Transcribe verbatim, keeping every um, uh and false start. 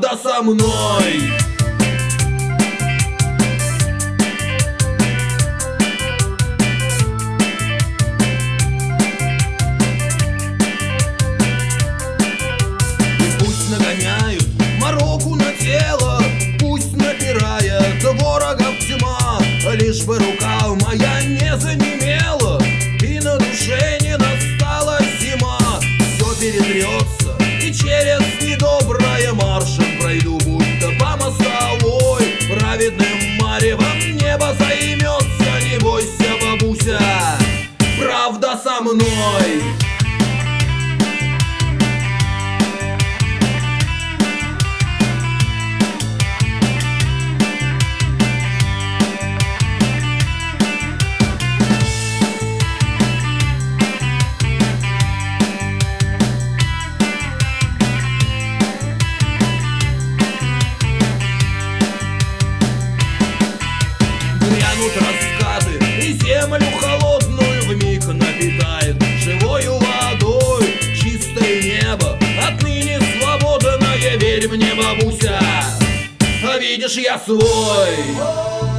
правда со мной. Нагоняют мороку на тело, пусть напирает ворогов тьма, лишь бы рука моя не занемела и на душе не настала зима. Все перетрется и через недоброе маршем пройду, будто по мостовой праведным маревом небо займется. Не бойся, бабуся, правда со мной. Грянут раскаты, и землю холодную вмиг напитает живою водой чистое небо. Отныне свободное, верь мне, бабуся, а видишь, я свой.